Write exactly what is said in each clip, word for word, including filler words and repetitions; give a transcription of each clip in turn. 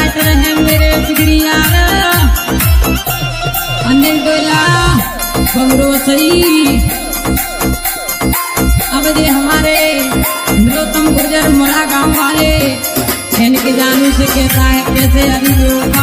Writer हैं मेरे जिगरी यार अनिल बेला बंगरो सही। अब ये हमारे नरोत्तम गुर्जर मोड़ा गांव वाले इनके जानू से कहता है कैसे अभी होगा।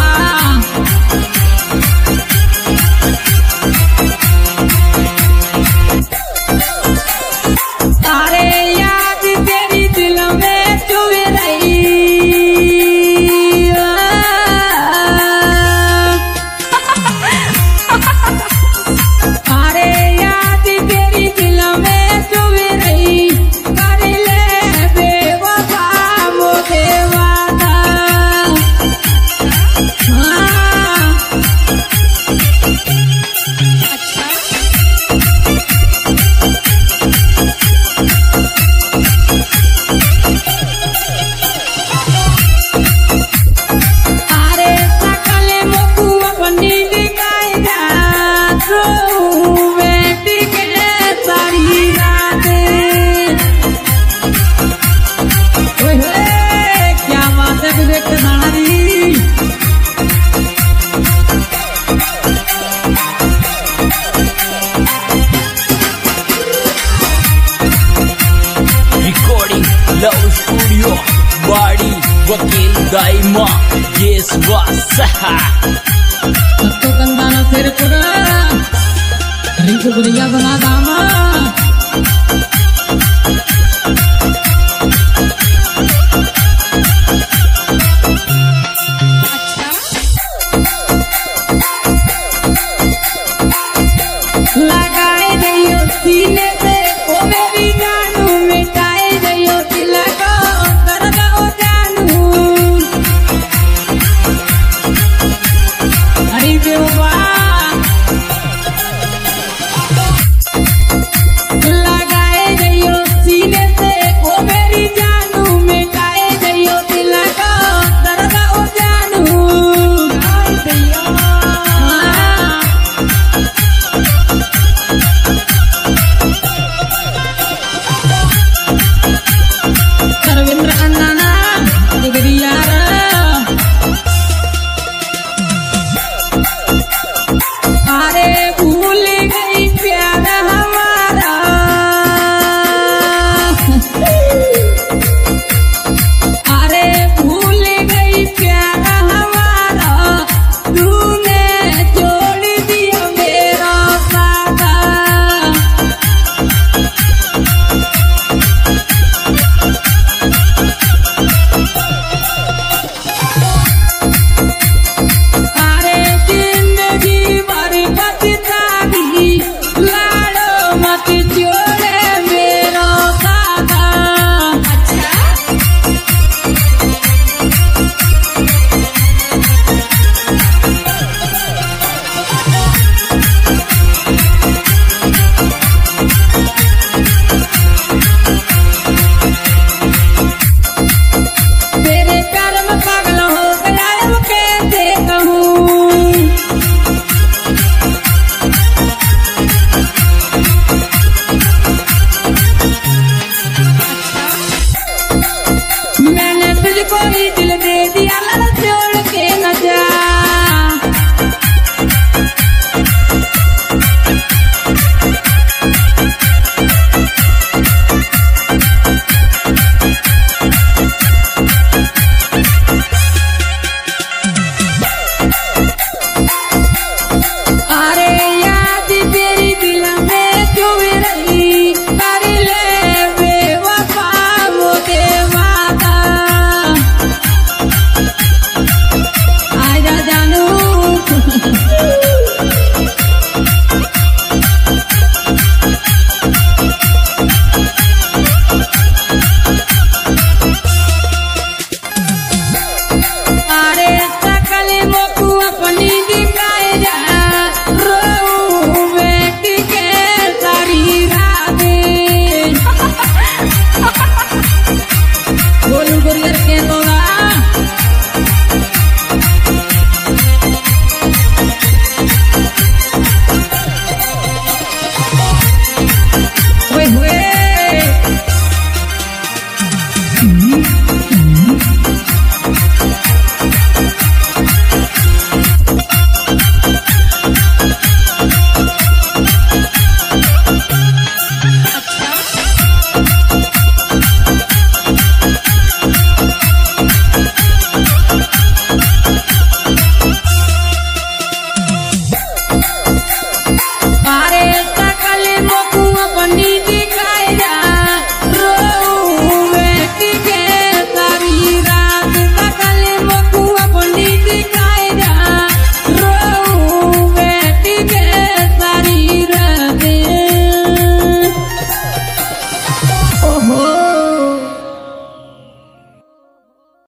वकील दाइमा येस वासहा तो कंदाना सिर पुरा रिंकू गुरिया बना दामा लगाए रहियो सीने पे ओ मेरी जानू मिटाए रहियो दिल को दर्द ओ जानू हरी बेवा लगाए रहियो सीने पे ओ मेरी जानू मिटाए रहियो दिल को दर्द ओ जानू रविंद्र अन्ना जिगरी यार अरे भूल गई प्यार हमारा अरे भूल गई प्यार हमारा तूने छोड़ दिया मेरा साथ।